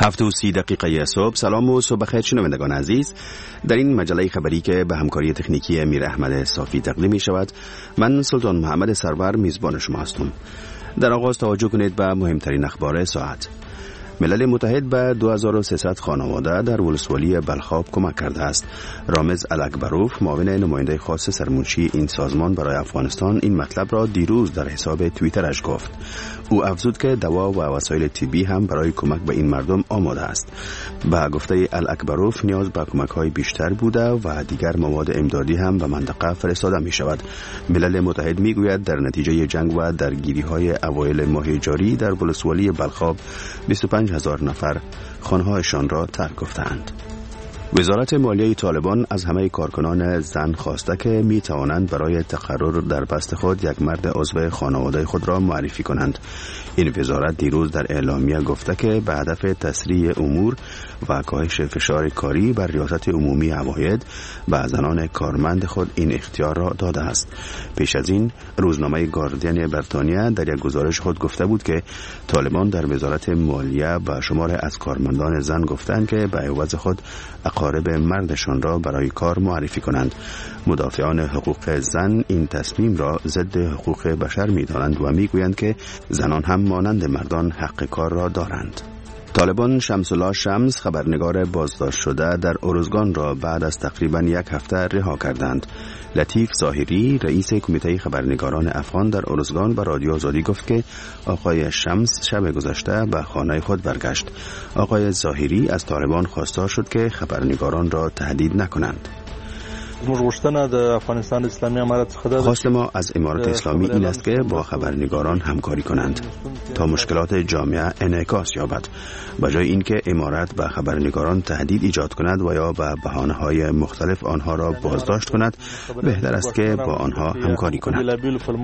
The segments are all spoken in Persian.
7:30 صبح. سلام و صبح بخیر شنوندگان عزیز. در این مجله خبری که به همکاری تکنیکی امیر احمد صافی تقدیم می شود، من سلطان محمد سرور میزبان شما هستم. در آغاز توجه کنید به مهمترین اخبار ساعت. ملل متحد به 2300 خانواده در ولسوالی بلخاب کمک کرده است. رامز الاکبروف، معاون نماینده خاص سرمنشی این سازمان برای افغانستان، این مطلب را دیروز در حساب توییترش گفت. او افزود که دوا و وسایل طبی هم برای کمک به این مردم آماده است. به گفته الاکبروف، نیاز به کمک‌های بیشتر بوده و دیگر مواد امدادی هم به منطقه فرستاده می شود. ملل متحد می گوید در نتیجه جنگ و درگیری‌های اوایل ماه جاری در ولسوالی بلخاب 25,000 نفر خانه‌هایشان را ترک گفتند. وزارت مالیه طالبان از همه کارکنان زن خواسته که می توانند برای تقرر در پست خود یک مرد عضو خانواده خود را معرفی کنند. این وزارت دیروز در اعلامیه گفته که به هدف تسریع امور و کاهش فشار کاری بر ریاست عمومی عواید به زنان کارمند خود این اختیار را داده است. پیش از این روزنامه گاردین بریتانیا در یک گزارش خود گفته بود که طالبان در وزارت مالیه به شمار از کارمندان زن گفتند که به عوض خود اقارب مردشان را برای کار معرفی کنند. مدافعان حقوق زن این تصمیم را ضد حقوق بشر می‌دانند و می‌گویند که زنان هم مانند مردان حق کار را دارند. طالبان شمس الله شمس، خبرنگار بازداشت شده در ارزگان، را بعد از تقریباً یک هفته رها کردند. لطیف ظاهری، رئیس کمیته خبرنگاران افغان در ارزگان، به رادیو آزادی گفت که آقای شمس شب گذشته به خانه خود برگشت. آقای ظاهری از طالبان خواستار شد که خبرنگاران را تهدید نکنند. خواست ما از امارت اسلامی این است که با خبرنگاران همکاری کنند تا مشکلات جامعه انعکاس یابد، به جای اینکه امارت به خبرنگاران تهدید ایجاد کند و یا به بهانه‌های مختلف آنها را بازداشت کند. بهتر است که با آنها همکاری کند.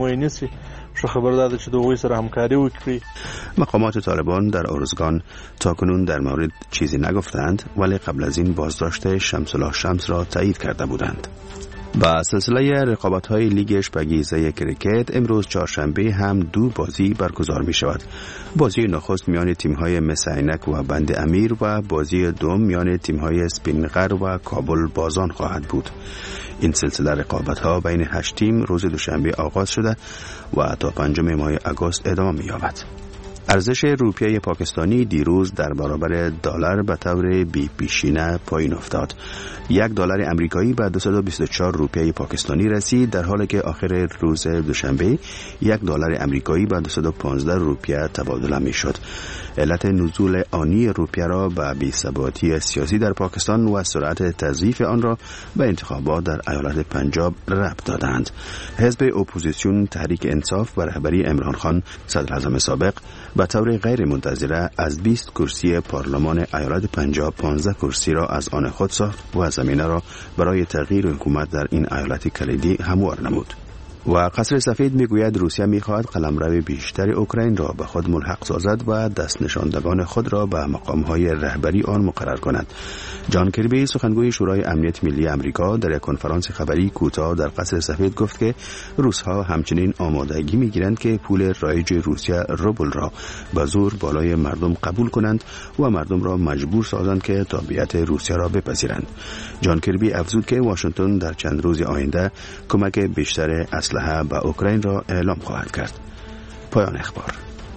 مقامات طالبان در ارزگان تاکنون در مورد چیزی نگفتند، ولی قبل از این بازداشت شمس الله شمس را تایید کرده بودند. با سلسله رقابت‌های لیگ اشپگیزه کرکت امروز چهارشنبه هم دو بازی برگزار می شود. بازی نخست میان تیم‌های مسعینک و بند امیر و بازی دوم میان تیم‌های سپینغر و کابل بازان خواهد بود. این سلسله رقابت‌ها بین 8 تیم روز دوشنبه آغاز شده و تا 5 ماه آگوست ادامه می‌یابد. ارزش روپیه پاکستانی دیروز در برابر دلار به طور بی پیشینه پایین افتاد. $1 امریکایی به 224 روپیه پاکستانی رسید، در حالی که آخر روز دوشنبه $1 امریکایی به 215 روپیه تبادله می شد. علت نزول آنی روپیه را به بی‌ثباتی سیاسی در پاکستان و سرعت تضعیف آن را به انتخابات در ایالت پنجاب ربط دادند. حزب اپوزیسیون تحریک انصاف و رهبری عمران خان، صدر اعظم سابق، به طور غیر منتظره از 20 کرسی پارلمان ایالت پنجاب 15 کرسی را از آن خود ساخت و زمینه را برای تغییر حکومت در این ایالت کلیدی هموار نمود. و قصر سفید میگوید روسیه میخواهد قلمرو بیشتر اوکراین را به خود ملحق سازد و دست نشاندگان خود را به مقامهای رهبری آن مقرر کند. جان کربی، سخنگوی شورای امنیت ملی آمریکا، در یک کنفرانس خبری کوتاه در قصر سفید گفت که روس‌ها همچنین آمادگی میگیرند که پول رایج روسیه روبل را به زور بالای مردم قبول کنند و مردم را مجبور سازند که تابعیت روسیه را بپذیرند. جان کربی افزود که واشنگتن در چند روز آینده کمک بیشتر اسلحه به اوکراین را اعلام خواهد کرد. پایان اخبار.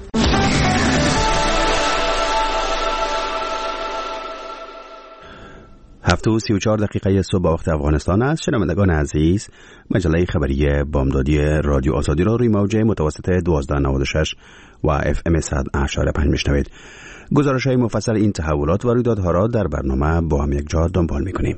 هفته و 34 دقیقه صبح وقت افغانستان است. شنوندگان عزیز، مجله خبری بامدادی رادیو آزادی را روی موج متوسط 1296 و FM 100.5 میشنوید. گزارش‌های مفصل این تحولات و رویدادها را در برنامه با هم یک جا دنبال می‌کنیم.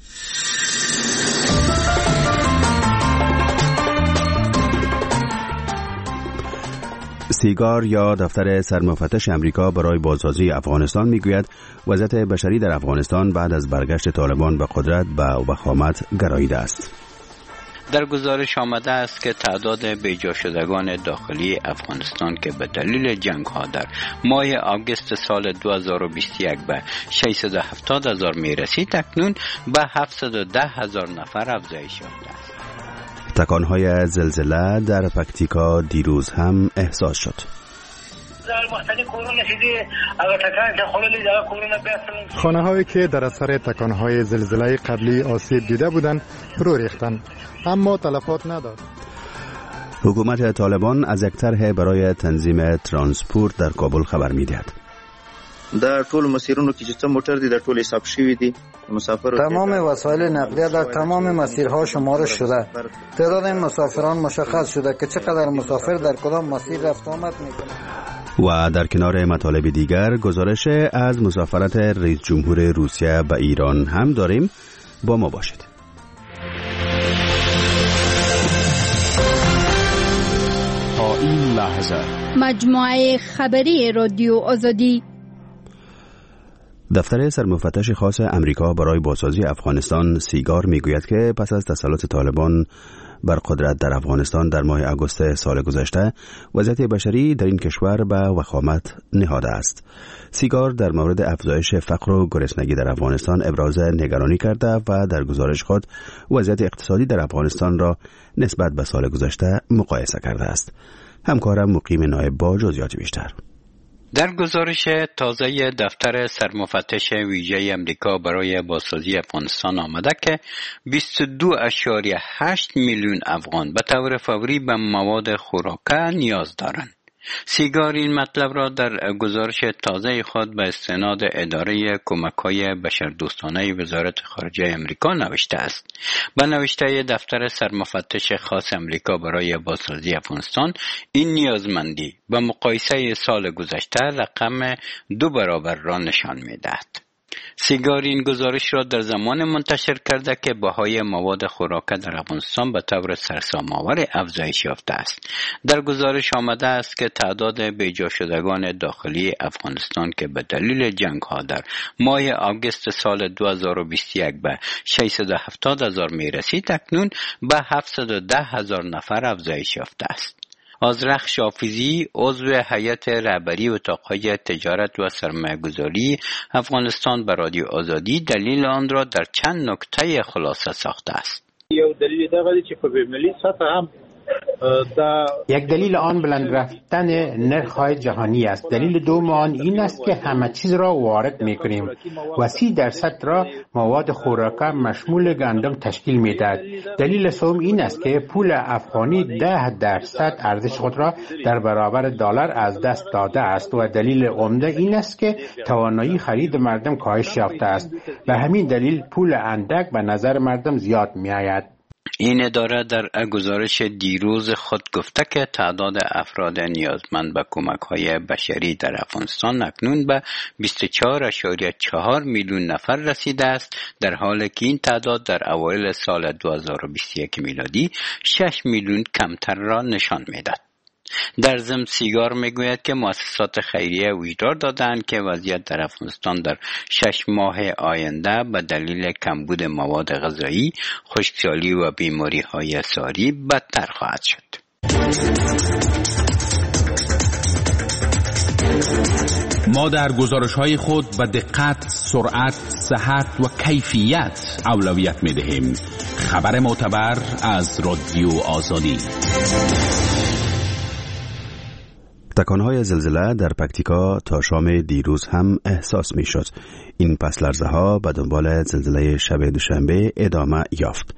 سیگار یا دفتر سرمفتش امریکا برای بازسازی افغانستان میگوید وضعیت بشری در افغانستان بعد از برگشت طالبان به قدرت به وخامت گراییده است. در گزارش آمده است که تعداد بیجا شدگان داخلی افغانستان که به دلیل جنگ ها در ماه آگوست سال 2021 به 670,000 می رسید، اکنون به 710,000 نفر افزایش یافته است. تکانهای زلزله در پکتیکا دیروز هم احساس شد. در خانه هایی که در اثر تکان های زلزله قبلی آسیب دیده بودند فرو ریختند، اما تلفات نداشت. حکومت طالبان از یک طرح برای تنظیم ترانسپورت در کابل خبر می‌دهد. در ټول مسیرونو کې چې موټر دي در ټول حساب شوی دي. تمام وسایل نقلیه در تمام مسیرها شمارش شده. تعداد این مسافران مشخص شده که چقدر مسافر در کدام مسیر رفت آمد میکنه. و در کنار مطالب دیگر گزارش از مسافرت رئیس جمهور روسیه به ایران هم داریم. با ما باشید. تا این لحظه مجموعه خبری رادیو آزادی. دفتر سرمفتش خاص امریکا برای بازسازی افغانستان سیگار میگوید که پس از تسلط طالبان بر قدرت در افغانستان در ماه آگوست سال گذشته، وضعیت بشری در این کشور به وخامت نهاده است. سیگار در مورد افزایش فقر و گرسنگی در افغانستان ابراز نگرانی کرده و در گزارش خود وضعیت اقتصادی در افغانستان را نسبت به سال گذشته مقایسه کرده است. همکارم مقیم نایب با جزئیات بیشتر. در گزارش تازه دفتر سرمفتش ویژه امریکا برای بازسازی افغانستان آمده که 22.8 میلیون افغان به طور فوری به مواد خوراکه نیاز دارند. سیگار این مطلب را در گزارش تازه خود به استناد اداره کمک‌های بشردوستانه وزارت خارجه امریکا نوشته است. به نوشته دفتر سرمفتش خاص امریکا برای بازسازی افغانستان، این نیازمندی به مقایسه سال گذشته رقم 2 برابر را نشان می‌دهد. سیگار این گزارش را در زمان منتشر کرده که بهای مواد خوراکه در افغانستان به طور سرسام‌آور افزایش یافته است. در گزارش آمده است که تعداد بیجا شدگان داخلی افغانستان که به دلیل جنگ‌ها در ماه آگوست سال 2021 به 670,000 میرسید، اکنون به 710,000 نفر افزایش یافته است. آذرخ شافیزی، عضو هیئت رهبری اتاق‌های تجارت و سرمایه‌گذاری افغانستان به رادیو آزادی دلیل آن را در چند نکته خلاصه ساخته است. یک دلیل آن بلند رفتن نرخ‌های جهانی است. دلیل دوم آن این است که همه چیز را وارد می‌کنیم و 30% را مواد خوراکه مشمول گندم تشکیل می‌دهد. دلیل سوم این است که پول افغانی 10% ارزش خود را در برابر دلار از دست داده است و دلیل عمده این است که توانایی خرید مردم کاهش یافته است. به همین دلیل پول اندک به نظر مردم زیاد می‌آید. این اداره در گزارش دیروز خود گفته که تعداد افراد نیازمند به کمک‌های بشری در افغانستان اکنون به 24.4 میلیون نفر رسیده است، در حالی که این تعداد در اوایل سال 2021 میلادی 6 میلیون کمتر را نشان می‌دهد. در ضمن سیگار میگوید که مؤسسات خیریه هشدار دادند که وضعیت در افغانستان در 6 ماه آینده به دلیل کمبود مواد غذایی، خشکسالی و بیماری‌های ساری بدتر خواهد شد. ما در گزارش‌های خود به دقت، سرعت، صحت و کیفیت اولویت می‌دهیم. خبر معتبر از رادیو آزادی. تکانهای زلزله در پکتیکا تا شام دیروز هم احساس می شد. این پس لرزه ها به دنبال زلزله شب دوشنبه ادامه یافت.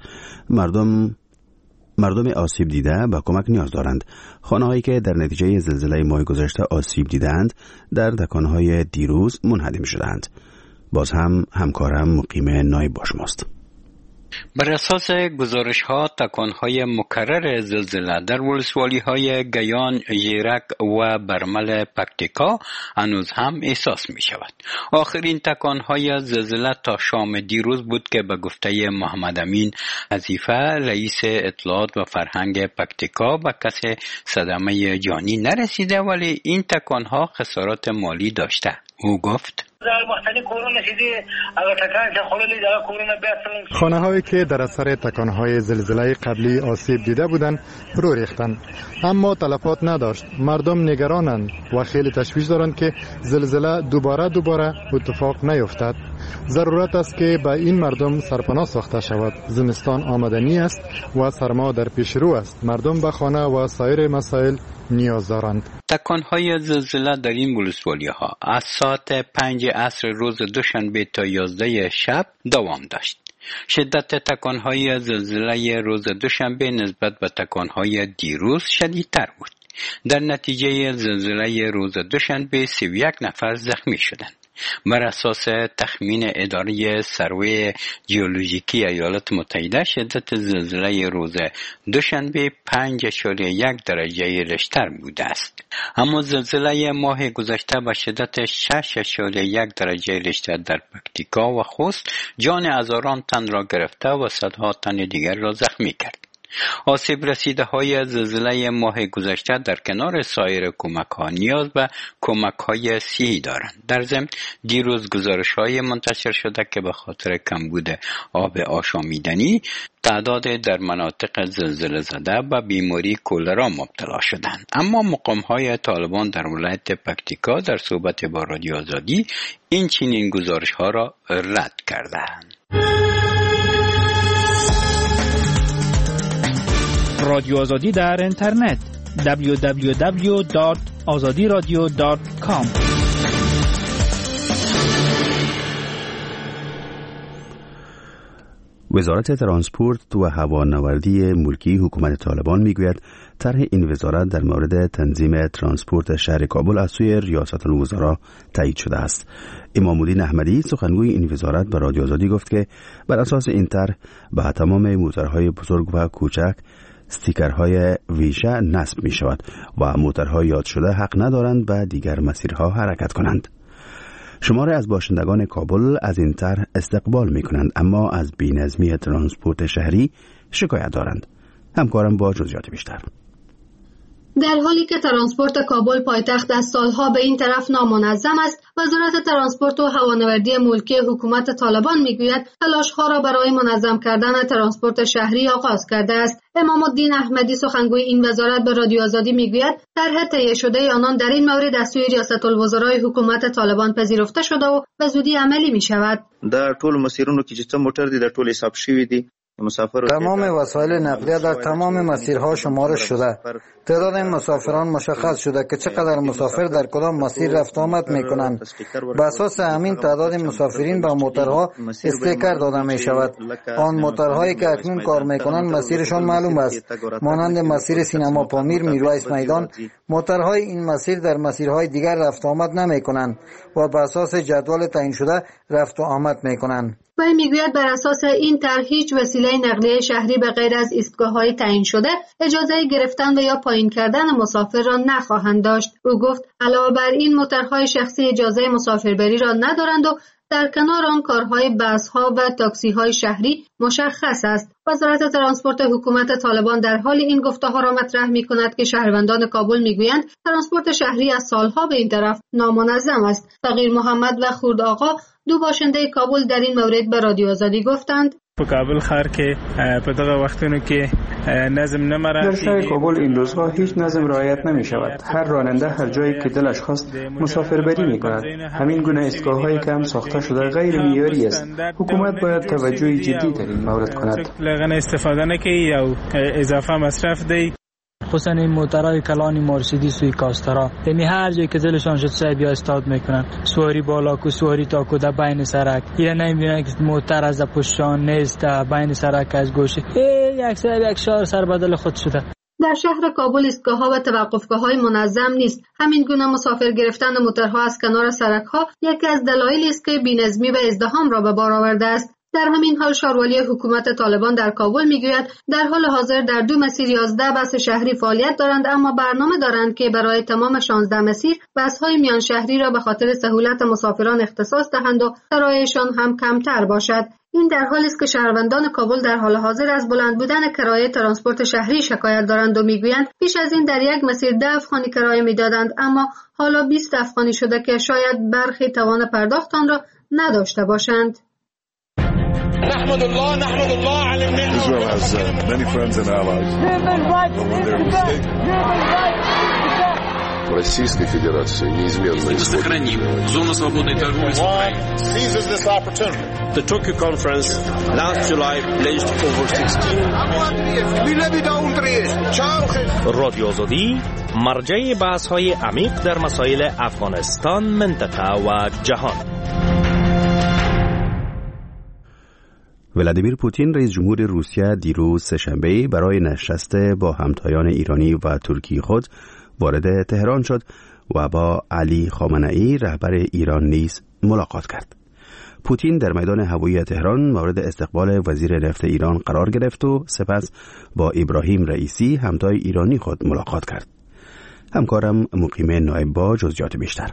مردم آسیب دیده به کمک نیاز دارند. خانه‌هایی که در نتیجه زلزله ماه گذشته آسیب دیدند در تکانهای دیروز منهدم شدند. باز هم همکارم مقیم نایب با شماست. بر اساس گزارش‌ها، تکان‌های مکرر زلزله در ولسوالی‌های گیان، ژیرک و برمل پکتیکا هنوز هم احساس می‌شود. آخرین تکان‌های زلزله تا شام دیروز بود که به گفته محمد امین حذیفه، رئیس اطلاعات و فرهنگ پکتیکا، به کسی صدمه جانی نرسیده، ولی این تکان‌ها خسارات مالی داشته. او گفت: خانه هایی که در اثر تکان های زلزله قبلی آسیب دیده بودند فرو ریختند، اما تلفات نداشت. مردم نگرانند و خیلی تشویش دارند که زلزله دوباره اتفاق نیفتد. ضرورت است که به این مردم سرپناه ساخته شود. زمستان آمدنی است و سرما در پیش رو است. مردم به خانه و سایر مسائل نیاز دارند. تکانهای زلزله در این ولسوالی‌ها از ساعت 5 عصر روز دوشنبه تا 11 شب دوام داشت. شدت تکانهای زلزله روز دوشنبه نسبت به تکانهای دیروز شدیدتر بود. در نتیجه زلزله روز دوشنبه 31 نفر زخمی شدند. بر اساس تخمین اداره سروی ژئولوژیکی ایالات متحده شدت زلزله روز دوشنبه 5.1 درجه ریشتر بوده است. اما زلزله ماه گذشته با شدت 6.1 درجه ریشتر در پکتیکا و خوست جان هزاران تن را گرفته و صدها تن دیگر را زخمی کرد. آسیب رسیده های زلزله ماه گذشته در کنار سایر کمک ها نیاز به کمک های صحی دارند. در ضمن دیروز گزارش های منتشر شده که به خاطر کمبود آب آشامیدنی تعداد در مناطق زلزله زده به بیماری کولرا مبتلا شدند. اما مقام های طالبان در ولایت پکتیکا در صحبت با رادیو آزادی این چنین گزارش ها را رد کردند. رادیو آزادی در اینترنت www.azadiradio.com. وزارت ترانسپورت و هوانوردی ملکی حکومت طالبان میگوید طرح این وزارت در مورد تنظیم ترانسپورت شهر کابل از سوی ریاست الوزراء تایید شده است. امام‌الدین احمدی سخنگوی این وزارت به رادیو آزادی گفت که بر اساس این طرح به تمام موتورهای بزرگ و کوچک استیکرهای ویژه نصب می شود و موتورهای یاد شده حق ندارند به دیگر مسیرها حرکت کنند. شماری از باشندگان کابل از این طرح استقبال می کنند اما از بی‌نظمی ترانسپورت شهری شکایت دارند. همکارم با جزئیات بیشتر. در حالی که ترانسپورت کابل پایتخت از سالها به این طرف نامنظم است، وزارت ترانسپورت و هوانوردی ملکی حکومت طالبان میگوید تلاش‌ها را برای منظم کردن ترانسپورت شهری آغاز کرده است. امام‌الدین احمدی سخنگوی این وزارت به رادیو آزادی میگوید طرح تهیه شده آنان در این مورد از سوی ریاست الوزرای حکومت طالبان پذیرفته شده و به زودی عملی می شود. در ټول مسیرونو کې چې موټر دي در ټول حساب شوی دي. تمام وسایل نقلیه در تمام مسیرها شمارش شده. تعداد مسافران مشخص شده که چقدر مسافر در کدام مسیر رفت آمد میکنند. بر اساس همین تعداد مسافرین به موتورها استیکر داده می شود. آن موتورهایی که اکنون کار میکنند مسیرشان معلوم است. مانند مسیر سینما پامیر میرویس میدان، موتورهای این مسیر در مسیرهای دیگر رفت آمد نمیکنند و بر اساس جدول تعیین شده رفت و آمد میکنند. وی میگوید بر اساس این طرح هیچ وسیله نقلیه شهری به غیر از ایستگاه‌های تعیین شده اجازه گرفتن و یا پایین کردن مسافر را نخواهند داشت. او گفت علاوه بر این موتورهای شخصی اجازه مسافربری را ندارند و در کنار آن کارهای بس‌ها و تاکسی‌های شهری مشخص است. وزارت ترانسپورت حکومت طالبان در حال این گفته‌ها را مطرح می‌کند که شهروندان کابل می‌گویند ترانسپورت شهری از سالها به این طرف نامنظم است. فقیر محمد و خورد آقا دو باشنده کابل در این مورد به رادیو آزادی گفتند په کابل ښار کې په دغه وختونو کې نظم نه مراعات در شهر کابل این روزها هیچ نظم رعایت نمی شود. هر راننده هر جایی که دلش خواست مسافربری می کند. همین گونه ایستگاه‌هایی که هم ساخته شده غیر معیاری است. حکومت باید توجه جدی در این مورد کند. لغن استفاده نکنی یا اضافه مصرف دی. خصوصا این موترهای کلانی مرسیدس سوی کاسترا، یعنی هر جایی که دلشان شد سعی بیا استاد میکنن، سواری بالا کو سواری تا کو در بین سرک، یا نمیبینن که موتر از پشتشان نیست بین سرک از گوشه یک شهر سر بدل خود شده. در شهر کابل ایستگاه‌ها و توقفگاه‌های منظم نیست. همین گونه مسافر گرفتن موتورها از کنار سرک‌ها یکی از دلایلی است که بی‌نظمی و ازدحام را به بار آورده است. در همین حال شاروالی حکومت طالبان در کابل میگوید در حال حاضر در 2 مسیر 11 بس شهری فعالیت دارند، اما برنامه دارند که برای تمام 16 مسیر بس‌های میان شهری را به خاطر سهولت مسافران اختصاص دهند و کرایه‌شان هم کمتر باشد. این در حالی است که شهروندان کابل در حال حاضر از بلند بودن کرایه ترانسپورت شهری شکایت دارند و میگویند پیش از این در یک مسیر 10 افغانی کرایه میدادند، اما حالا 20 افغانی شده که شاید برخی توان پرداخت آن را نداشته باشند. نحمد الله على النعمة. Israel has many friends and allies. в Российской Федерации неизменно сохраним зону свободной торговли с Украиной. The Tokyo Conference last July pledged over 16. رادیو آزادی مرجع بحث‌های عمیق در مسائل افغانستان، منطقه و جهان. ولادیمیر پوتین رئیس جمهور روسیه دیروز سه‌شنبه برای نشست با همتایان ایرانی و ترکی خود وارد تهران شد و با علی خامنه‌ای رهبر ایران نیز ملاقات کرد. پوتین در میدان هوایی تهران مورد استقبال وزیر نفت ایران قرار گرفت و سپس با ابراهیم رئیسی همتای ایرانی خود ملاقات کرد. همکارم مقیم نایب با جزئیات بیشتر.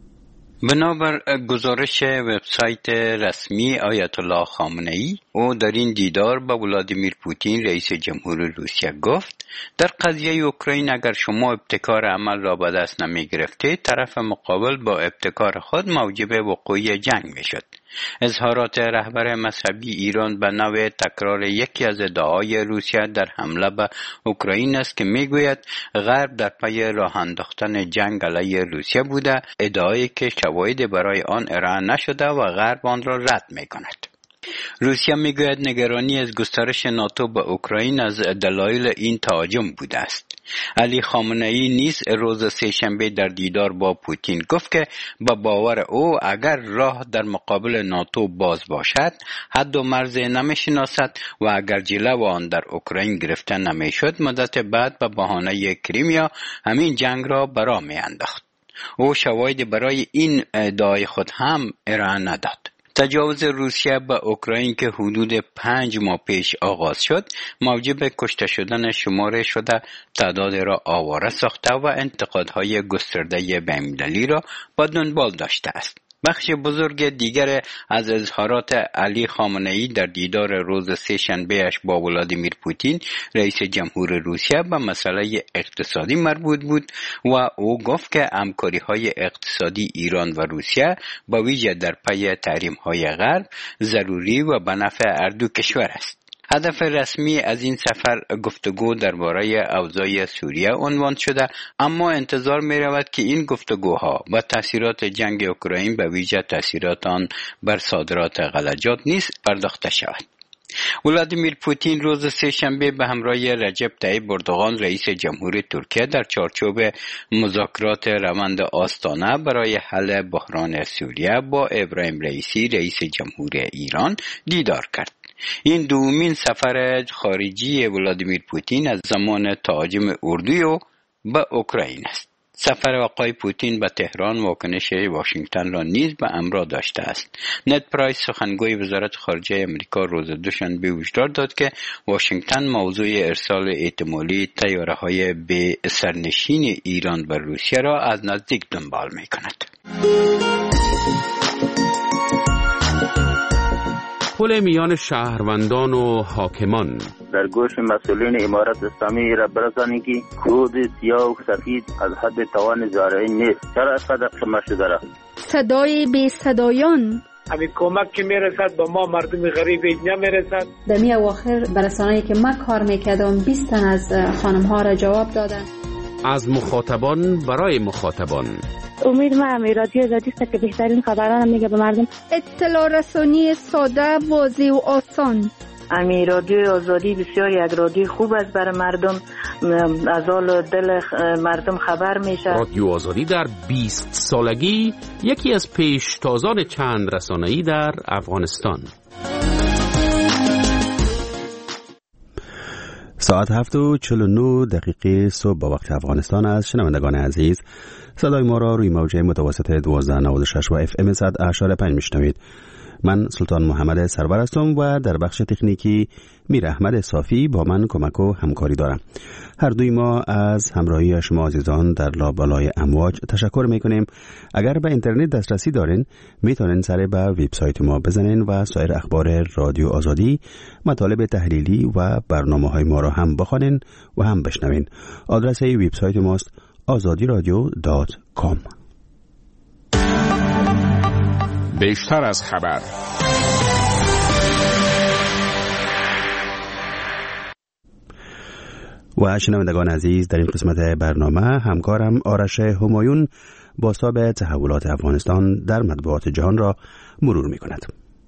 بنابر گزارش وبسایت رسمی آیت الله خامنه‌ای، او در این دیدار با ولادیمیر پوتین رئیس جمهور روسیه گفت در قضیه اوکراین اگر شما ابتکار عمل را به دست نمی گرفتید، طرف مقابل با ابتکار خود موجب وقوع جنگ می شد. اظهارات رهبر مذهبی ایران به نوع تکرار یکی از ادعاهای روسیه در حمله به اوکراین است که میگوید غرب در پی راه انداختن جنگ علیه روسیه بوده، ادعایی که شواهدی برای آن ارائه نشده و غرب آن را رد میکند. روسیه میگوید نگرانی از گسترش ناتو به اوکراین از دلایل این تهاجم بوده است. علی خامنه‌ای نیز روز سه‌شنبه در دیدار با پوتین گفت که با باور او اگر راه در مقابل ناتو باز باشد، حد و مرز نمی‌شناسد و اگر جلو آن در اوکراین گرفته نمی‌شد، مدت بعد به بهانه کریمیا همین جنگ را برا می‌انداخت. او شواهد برای این ادعای خود هم ارائه نداد. تجاوز روسیه به اوکراین که حدود 5 ماه پیش آغاز شد، موجب کشته شدن شماره شده تعداد را آواره ساخته و انتقادهای گسترده بین‌المللی را با دنبال داشته است. بخش بزرگ دیگر از اظهارات علی خامنه‌ای در دیدار روز سه‌شنبه‌اش با ولادیمیر پوتین رئیس جمهور روسیه به مسئله اقتصادی مربوط بود و او گفت که همکاری‌های اقتصادی ایران و روسیه با ویژه در پی تحریم‌های غرب ضروری و به نفع هر دو کشور است. هدف رسمی از این سفر گفتگو درباره اوضاع سوریه عنوان شده، اما انتظار می رود که این گفتگوها با تاثیرات جنگ اوکراین به ویژه تاثیرات آن بر صادرات غلجات نیز پرداخته شود. ولادیمیر پوتین روز سه‌شنبه به همراه رجب طیب اردوغان رئیس جمهور ترکیه در چارچوب مذاکرات روند آستانه برای حل بحران سوریه با ابراهیم رئیسی رئیس جمهور ایران دیدار کرد. این دومین سفر خارجی ولادیمیر پوتین از زمان تهاجم اردوی او به اوکراین است. سفر آقای پوتین به تهران واکنش واشنگتن را نیز به همراه داشته است. نت پرایس سخنگوی وزارت خارجه آمریکا روز دوشنبه هشدار داد که واشنگتن موضوع ارسال احتمالی طیاره‌های به سرنشین ایران و روسیه را از نزدیک دنبال می‌کند. پل میان شهروندان و حاکمان در گوش مسئولین امارت اسلامی را برسانید که کود سیاه و سفید از حد توان زارعین نیست. چرا اینقدر خمه شده را؟ صدای بی صدایان، همین کمک که میرسد به ما مردم غریب اینجا میرسد. در می اواخر برسانه‌ای که من کار میکردم 20 تن از خانم ها را جواب دادن. از مخاطبان برای مخاطبان. امید ما رادیو آزادی است که بهترین خبران میگه به مردم. اطلاع رسانی ساده، واضح و آسان. رادیو آزادی بسیار یک رادیو خوب است برای مردم، از حال دل مردم خبر میشه. رادیو آزادی در 20 سالگی یکی از پیشتازان چند رسانه‌ای در افغانستان. ساعت 7:49 صبح با وقت افغانستان است. شنوندگان عزیز، صدای ما را روی موجه متوسط 1296 و FM 100.5 میشنوید. من سلطان محمد سرور هستم و در بخش تکنیکی میر احمد صافی با من کمک و همکاری دارم. هر دوی ما از همراهی شما عزیزان در لابلای امواج تشکر میکنیم. اگر به اینترنت دسترسی دارین میتونین سر به وبسایت ما بزنین و سایر اخبار رادیو آزادی، مطالب تحلیلی و برنامه‌های ما را هم بخوانین و هم بشنوین. آدرس وبسایت ماست azadiradio.com. بیشتر از خبر. و شنوندگان عزیز، در این قسمت برنامه همکارم آرش همایون بازتاب تحولات افغانستان در مطبوعات جهان را مرور می کند.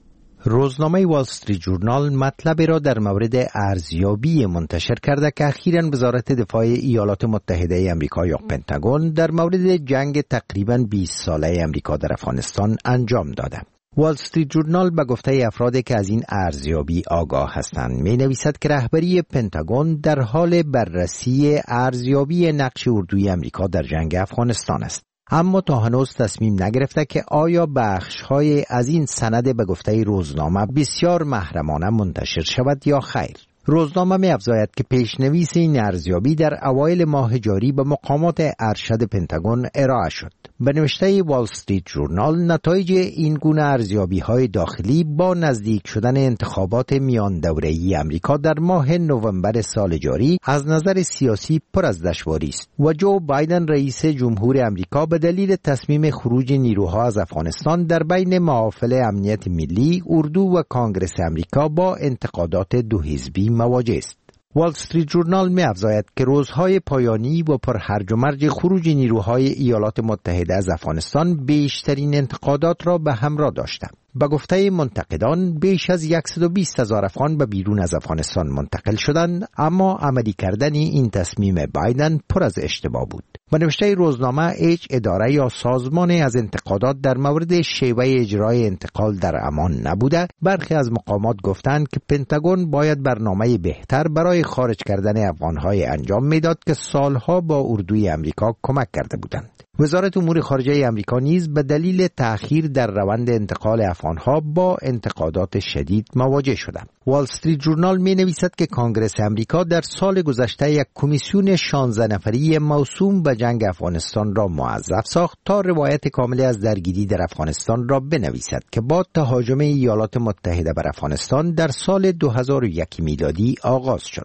روزنامه وال استریت جورنال مطلبی را در مورد ارزیابی منتشر کرده که اخیراً وزارت دفاع ایالات متحده آمریکا یا پنتاگون در مورد جنگ تقریباً 20 ساله آمریکا در افغانستان انجام داده. وال استریت جورنال به گفته افرادی که از این ارزیابی آگاه هستند می نویسد که رهبری پنتاگون در حال بررسی ارزیابی نقش اردوی آمریکا در جنگ افغانستان است، اما تا هنوز تصمیم نگرفته که آیا بخش‌های از این سند به گفته روزنامه بسیار محرمانه منتشر شود یا خیر. روزنامه می افزاید که پیشنویس این ارزیابی در اوایل ماه جاری به مقامات ارشد پنتاگون ارائه شد. به نوشته وال استریت جورنال، نتایج این گونه ارزیابی‌های داخلی با نزدیک شدن انتخابات میان دوره‌ای آمریکا در ماه نوامبر سال جاری از نظر سیاسی پر از دشواری است و جو بایدن رئیس جمهور آمریکا به دلیل تصمیم خروج نیروها از افغانستان در بین محافل امنیت ملی، اردو و کانگرس آمریکا با انتقادات دو حزبی مواجه است. وال استریت جورنال می افزاید که روزهای پایانی و پرهرج و مرج خروج نیروهای ایالات متحده از افغانستان بیشترین انتقادات را به همراه داشتند. به گفته منتقدان، بیش از 120,000 افغان به بیرون از افغانستان منتقل شدند، اما عملی کردن این تصمیم بایدن پر از اشتباه بود. به نوشته روزنامه، هیچ اداره یا سازمانی از انتقادات در مورد شیوه اجرای انتقال در امان نبوده. برخی از مقامات گفتند که پنتاگون باید برنامه بهتر برای خارج کردن افغانهای انجام میداد که سالها با اردوی آمریکا کمک کرده بودند. وزارت امور خارجه آمریکا نیز به دلیل تأخیر در روند انتقال افغانها با انتقادات شدید مواجه شده. وال استریت جورنال می نویسد که کانگرس آمریکا در سال گذشته یک کمیسیون 16 نفری موسوم به جنگ افغانستان را موظف ساخت تا روایت کامل از درگیری در افغانستان را بنویسد که با تهاجم ایالات متحده بر افغانستان در سال 2001 میلادی آغاز شد.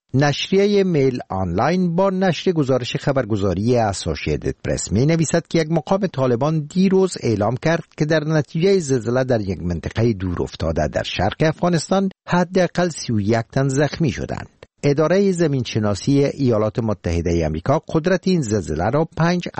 نشریه میل آنلاین با نشر گزارش خبرگزاری اسوسییتد پرس می نویسد که یک مقام طالبان دیروز اعلام کرد که در نتیجه زلزله در یک منطقه دور افتاده در شرق افغانستان حداقل 31 تن زخمی شدند. اداره زمینشناسی ایالات متحده آمریکا قدرت این زلزله را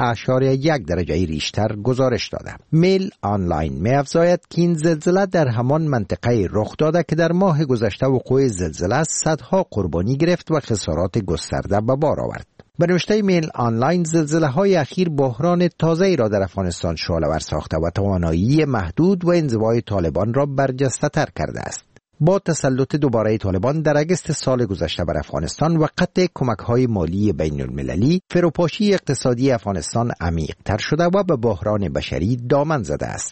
5.1 درجه ریشتر گزارش داده. میل آنلاین می افزاید که این زلزله در همان منطقه رخ داده که در ماه گذشته وقوع زلزله صدها قربانی گرفت و خسارات گسترده به بار آورد. به نوشته میل آنلاین، زلزله‌های اخیر بحران تازه‌ای را در افغانستان شعله‌ور ساخته و توانایی محدود و انزوای طالبان را برجسته‌تر کرده است. با تسلط دوباره طالبان در اگست سال گذشته بر افغانستان و قطع کمک‌های مالی بین المللی، فروپاشی اقتصادی افغانستان عمیق‌تر شده و به بحران بشری دامن زده است.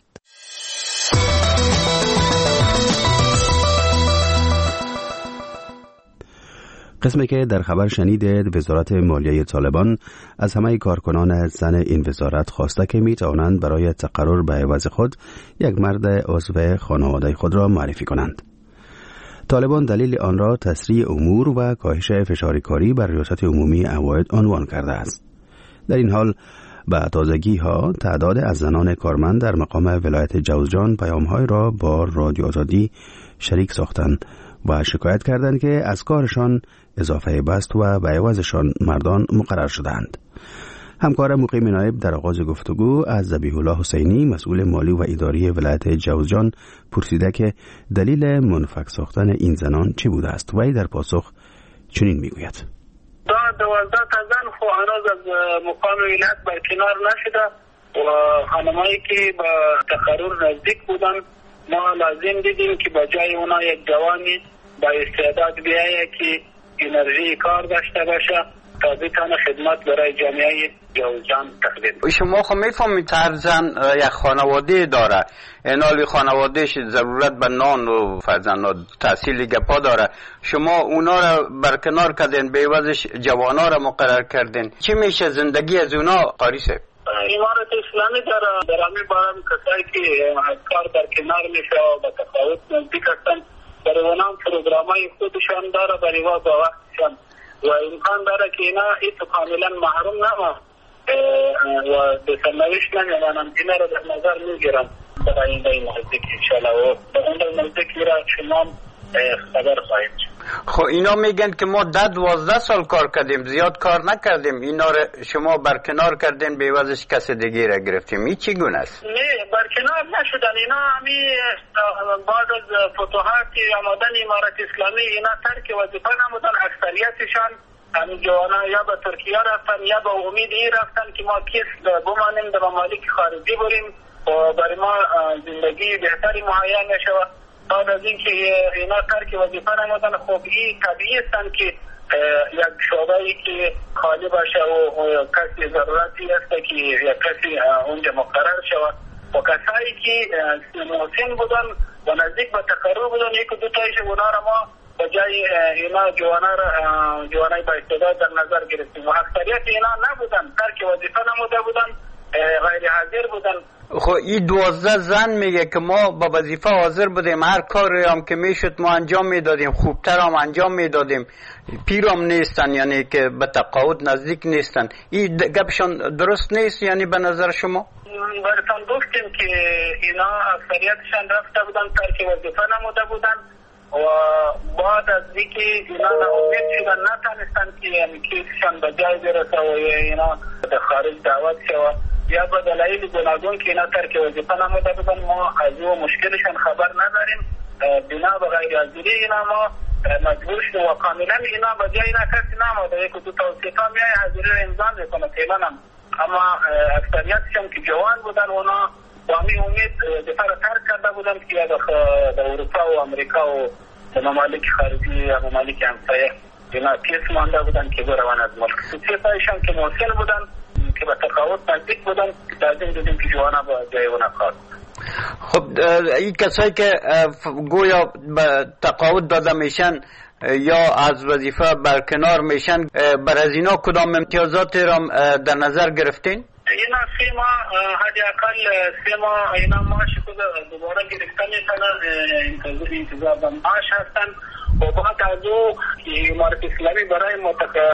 قسمی که در خبر شنیدید، وزارت مالیه طالبان از همه کارکنان زن این وزارت خواسته که می توانند برای تقرر به عوض خود یک مرد عضو خانواده خود را معرفی کنند. طالبان دلیل آن را تسریع امور و کاهش فشار کاری بر ریاست عمومی عواید عنوان کرده است. در این حال به تازگی ها تعداد از زنان کارمند در مقام ولایت جوزجان پیام‌های را با رادیو آزادی شریک ساختند و شکایت کردند که از کارشان اضافه بست و به عوضشان مردان مقرر شدند. همکار مقیم نایب در آغاز گفتگو از ذبیح الله حسینی، مسئول مالی و اداری ولایت جوزجان، پرسیده که دلیل منفک ساختن این زنان چه بوده است و ای در پاسخ چنین میگوید: 12 تا زن خو هنوز از مقام ولایت برکنار نشده و خانمایی که به تقرر نزدیک بودن ما لازم دیدیم که به جای اونا یک جوانی با استعداد بیایه که انرژی کار داشته باشه تا بتونه خدمت برای جامعه جوزجان تقدیم. شما خب میفهمید هر زن یک خانواده داره، اینالی خانوادهش ضرورت به نان و فرزند و تحصیل گپا داره. شما اونا را برکنار کردین، به عوضش جوانا را مقرر کردین. چی میشه زندگی از اونا قاری صاحب؟ امارت اسلامی در همین باره کسایی که کار برکنار میشه و به تفاوت نزدیک هستن، برای اونام پروگرامای خودشان داره برای با وقتشان و امکان داره که اینا ایتو کاملا محروم نما و به سرنوشت نمیمانم. اینا را در نظر میگیرم برای این نزدیک انشاءالله و به اون نزدیک میره شما خبر خواهیم شد. خب اینا میگن که ما 12 سال کار کردیم، زیاد کار نکردیم، اینا رو شما برکنار کردین به عوضش کسی دیگه را گرفتیم. این چی گونه است؟ نه برکنار نشدن اینا، همی بعد از فتوحات آمدن امارت اسلامی اینا ترک وظیفه نمودن. اکثریتشان همین جوانا یا به ترکیه رفتن یا به امید این رفتن که ما کس بمانیم در ممالک خارجی بریم و برای ما زندگی بهتری مهیا نشود. بعد از اینکه اینا ترک وظیفه نمودن، خب این طبیعی استن که یک شعبه‌ای که خالی باشه و کسی ضرورتی است که یک کسی اونجا مقرر شود و کسایی که محسن بودن و نزدیک به تقرر بودن یک و دو تایش اونا را ما به جای اینا جوانای با استعداد در نظر گرفتیم و اکثریت اینا نبودن، ترک وظیفه نموده بودن، غیر حاضر بودن. خب این 12 زن میگه که ما با وظیفه حاضر بودیم، هر کاری هم که میشد ما انجام میدادیم، خوبتر هم انجام میدادیم، پیرام نیستن یعنی که به تقاعد نزدیک نیستن. این گپشان درست نیست یعنی به نظر شما؟ براتون گفتیم که اینا اکثریتشان رفته بودن، ترک وظیفه نموده بودن و بعد از اینکه اینا ناامید شدن نتونستن که یعنی کیسشان به جای برسه و اینا به خارج دعوت شود یا به دلایل گوناگون که اینا ترک وظیفه نموده بودن، ما از او مشکلشان خبر نداریم. بنا به غیر حاضری اینا ما مجبور شدیم و کاملا اینا به جای اینا کسی نموده، یک و دو توصیفه میای حاضری رو امضا میکنه فعلا هم، اما اکثریتشان که جوان بودن اونا با همین امید دفعه را ترک کرده بودن که یا در اروپا و امریکا و ممالک خارجی یا ممالک همسایه اینا پیس مانده بودن که بروان از ملک. سیپایشان که محسن بودن که به تقاعد نزدیک بودن، لازم دیدیم که جوانا با جای اونا کار بودن. خب این کسایی که گویا به تقاعد داده میشن یا از وظیفه برکنار میشن، بر از اینا کدام امتیازات را در نظر گرفتین؟ اینا 3 ماه حداقل 3 ماه اینا معاش خود دوباره گرفتن میکنن، انتظار معاش هستن و بعد از او امارت اسلامی برای